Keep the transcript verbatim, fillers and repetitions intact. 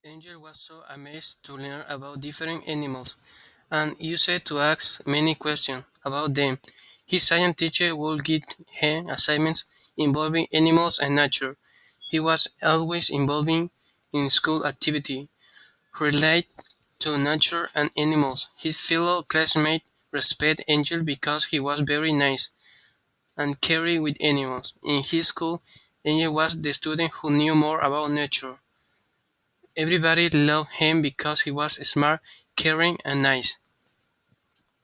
Angel was so amazed to learn about different animals and used to ask many questions about them. His science teacher would give him assignments involving animals and nature. He was always involving in school activity related to nature and animals. His fellow classmates respect Angel because he was very nice and caring with animals. In his school, Angel was the student who knew more about nature. Everybody loved him because he was smart, caring, and nice.